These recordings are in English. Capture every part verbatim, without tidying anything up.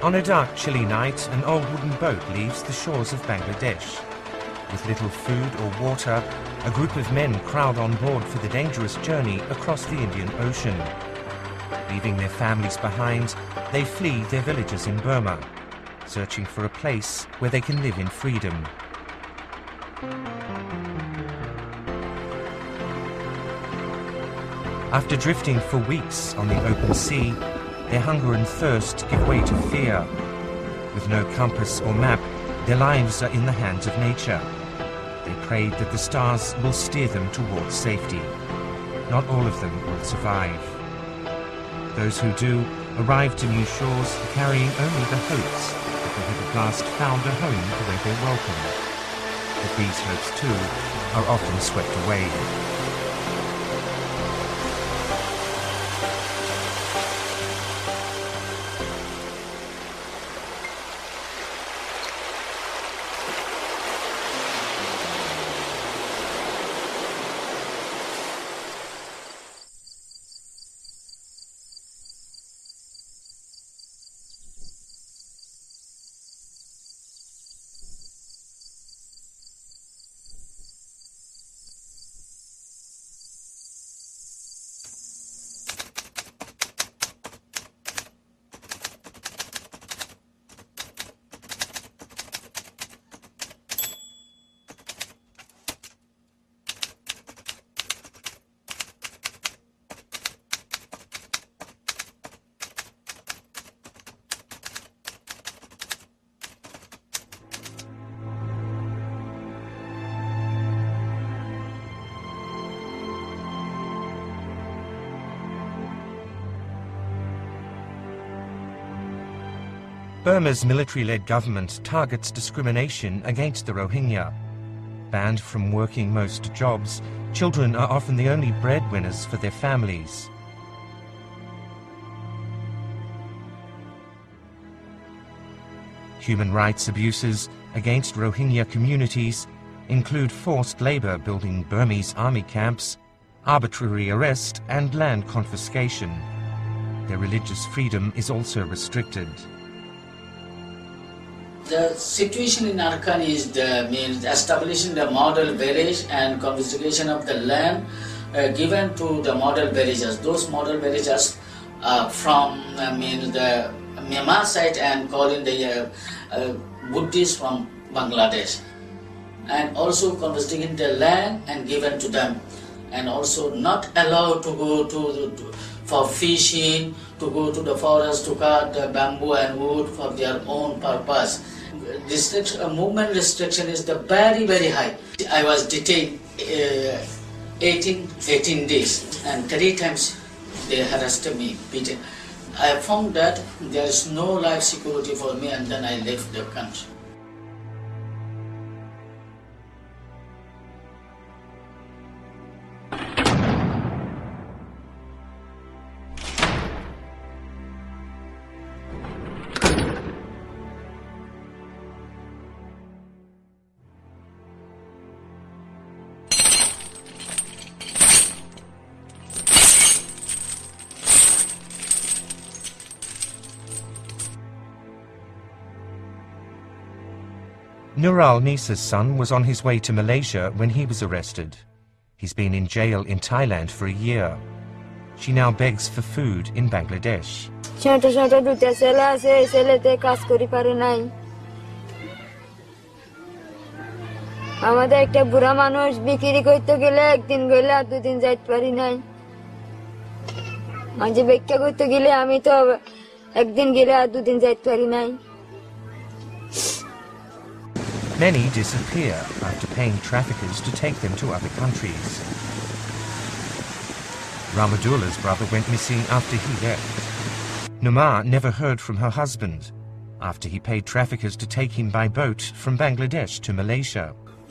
On a dark, chilly night, an old wooden boat leaves the shores of Bangladesh. With little food or water, a group of men crowd on board for the dangerous journey across the Indian Ocean. Leaving their families behind, they flee their villages in Burma, searching for a place where they can live in freedom. After drifting for weeks on the open sea, their hunger and thirst give way to fear. With no compass or map, their lives are in the hands of nature. They pray that the stars will steer them towards safety. Not all of them will survive. Those who do arrive to new shores carrying only the hopes that they have at last found a home where they're welcome. But these hopes, too, are often swept away. Burma's military-led government targets discrimination against the Rohingya. Banned from working most jobs, children are often the only breadwinners for their families. Human rights abuses against Rohingya communities include forced labor building Burmese army camps, arbitrary arrest and land confiscation. Their religious freedom is also restricted. The situation in Arakan is the means establishing the model village and confiscation of the land uh, given to the model villages. Those model villages uh, from I mean the Myanmar side and calling the uh, uh, Buddhists from Bangladesh, and also confiscating the land and given to them, and also not allowed to go to, to for fishing, to go to the forest to cut the bamboo and wood for their own purpose. Restriction, uh, movement restriction is the very very high. I was detained uh, eighteen, eighteen days and three times they harassed me, beaten. I found that there is no life security for me, and then I left the country. Nural Nisa's son was on his way to Malaysia when he was arrested. He's been in jail in Thailand for a year. She now begs for food in Bangladesh. আমাদের একটা বুড়া মানুষ বিক্রি করতে গেলে একদিন গেলে আর দুদিন যাইতে পারি নাই। মাঝে ভিক্ষা করতে গেলে আমি তো একদিন গেলে আর দুদিন যাইতে পারি নাই। Many disappear after paying traffickers to take them to other countries. Ramadulla's brother went missing after he left. Numar never heard from her husband after he paid traffickers to take him by boat from Bangladesh to Malaysia.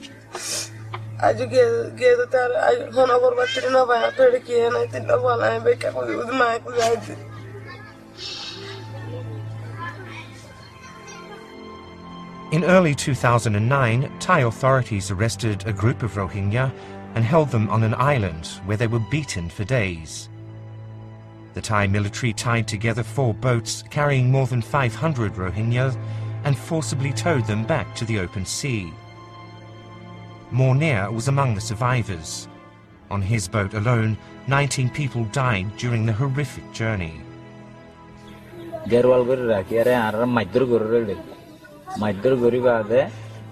In early two thousand nine, Thai authorities arrested a group of Rohingya and held them on an island where they were beaten for days. The Thai military tied together four boats carrying more than five hundred Rohingya and forcibly towed them back to the open sea. Mornia was among the survivors. On his boat alone, nineteen people died during the horrific journey. Gerwal gori raki are arar majdur gori rele majdur gori bade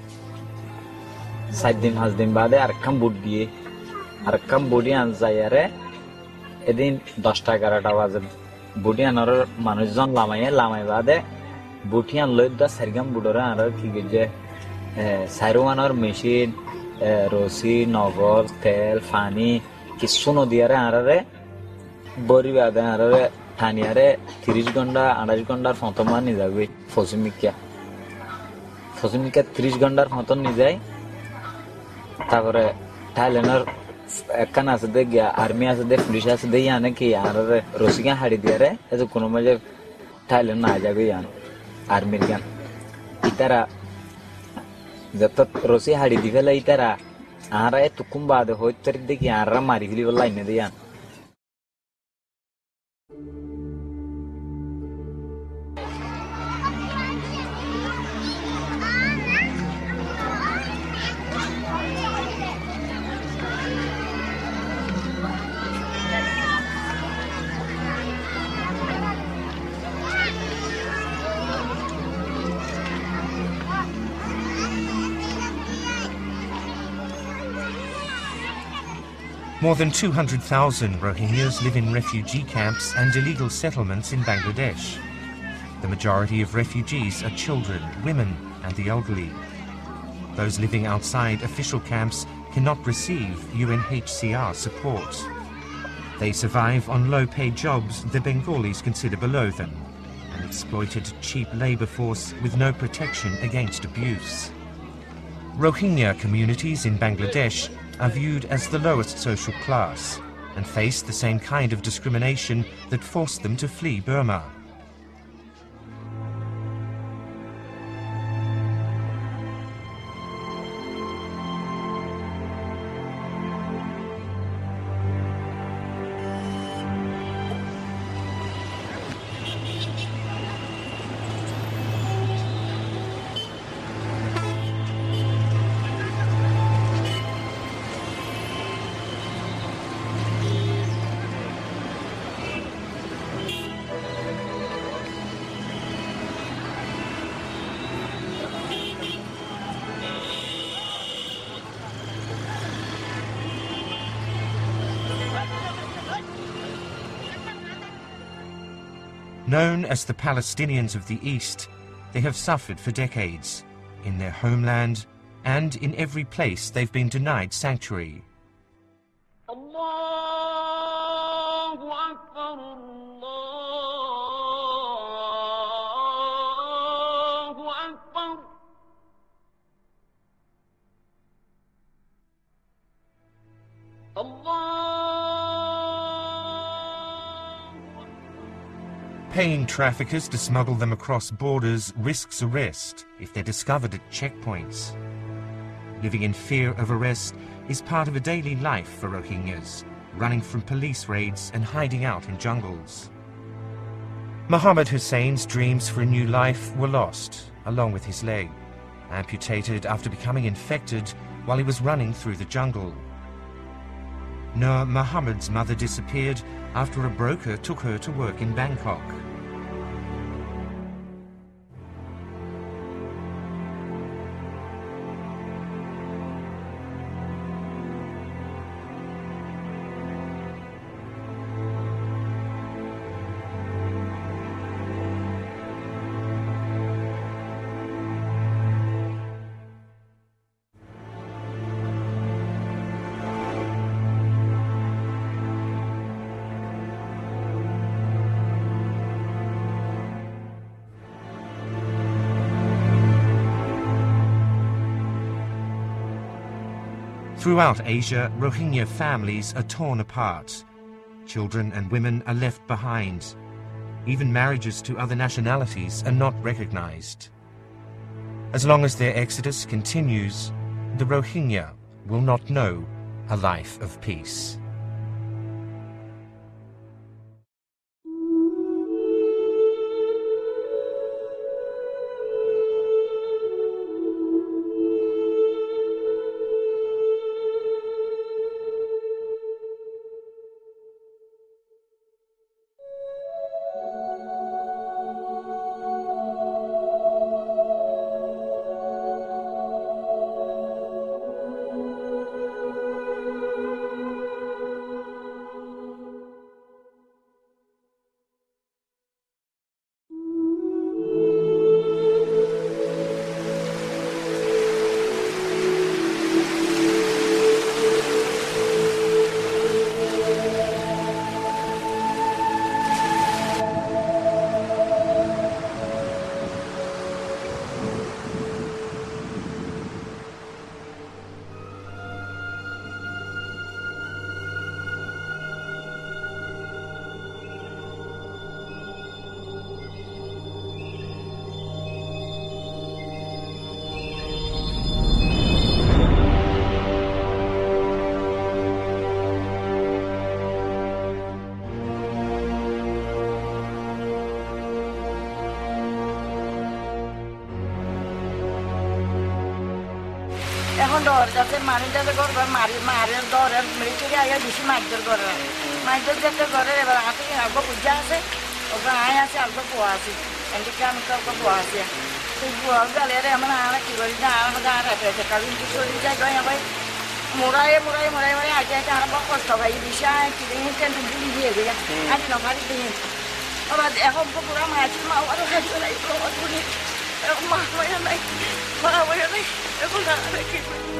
side din has din bade arkam boat diye arkam bodi anzayare edin ten ta eleven ta baje bodi anar manujjon lamay lamay bade botian loida sergam budora arar ki geje sairomanor machine rosi nogor tel fani kisuno diare arare bori bade arare Taniare, thirty gonda, twenty gondar fontoman ni jabe, Fosimika. Fosimika thirty gondar fonton ni jai. Tapore Thailander ekkan asde gya, army asde, police asde yane ki yarare Rosigan hari diare, eto kono maje Thailand na jabe yan, army gan. Itara जब तक Rossi हाड़ी दिखेला इतरा आरा ये तुकुम बाद हो इतरी देखी आरा मारी गली वाला इन्हें दिया More than two hundred thousand Rohingyas live in refugee camps and illegal settlements in Bangladesh. The majority of refugees are children, women and the elderly. Those living outside official camps cannot receive U N H C R support. They survive on low-paid jobs the Bengalis consider below them, an exploited cheap labour force with no protection against abuse. Rohingya communities in Bangladesh are viewed as the lowest social class and face the same kind of discrimination that forced them to flee Burma. Known as the Palestinians of the East, they have suffered for decades, in their homeland and in every place they've been denied sanctuary. Paying traffickers to smuggle them across borders risks arrest if they're discovered at checkpoints. Living in fear of arrest is part of a daily life for Rohingyas, running from police raids and hiding out in jungles. Mohammed Hussein's dreams for a new life were lost, along with his leg, amputated after becoming infected while he was running through the jungle. Nur Mohammed's mother disappeared after a broker took her to work in Bangkok. Throughout Asia, Rohingya families are torn apart. Children and women are left behind. Even marriages to other nationalities are not recognized. As long as their exodus continues, the Rohingya will not know a life of peace. ডর যাতে মানুষ যাতে ঘর ঘর মারি মারের ডর military আগে বেশি মারধর করে মারধর যাতে করে এবার হাতে আগে পূজা আছে ওকে আয় আছে আগে পোয়া আছে এদিকে আমি তো ওকে পোয়া আছে সেই পোয়া গেলে আমরা আর কি করি না আর আর আছে কারণ কি করি যাই গয় ভাই মোড়াই মোড়াই মোড়াই মোড়াই আগে আগে আর বড় কষ্ট ভাই বিষয় কি দিন কেন দিলি দিয়ে গেছে আজ না ভারি দিন আবার এখন তো পুরা মাছ মা আর হাত নাই তো অদুনি মা হয় নাই মা হয় নাই এখন আর কি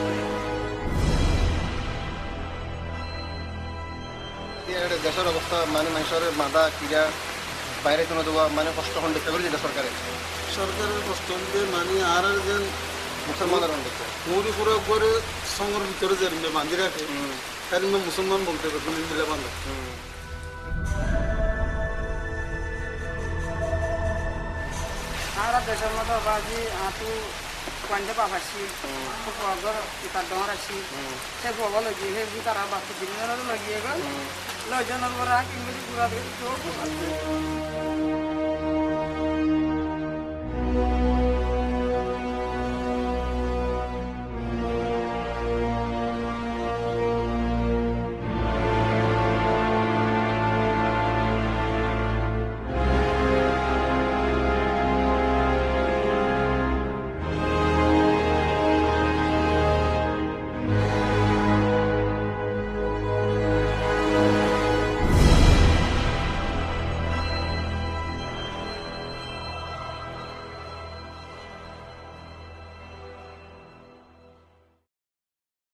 দেশের অবস্থা মানে মানুষের মাদা কিরা বাইরে কোনো দেওয়া মানে কষ্ট হন দেখতে পারি সরকারের সরকারের কষ্ট হলে মানে আর যেন মুসলমানের হন দেখতে মুড়ি পুরো করে সঙ্গের ভিতরে যে বান্ধি রাখে তার মুসলমান বলতে পারবে মিলে বান্ধব আর দেশের মতো বাজি আঁতু কোয়ান্টে পাবাসি পগর ইতার ডর আছি সে পগ লগিয়ে সেই তারা বাচ্চা দিনের লগিয়ে গেল লজনের পরা ইংরেজি পুরা দিয়ে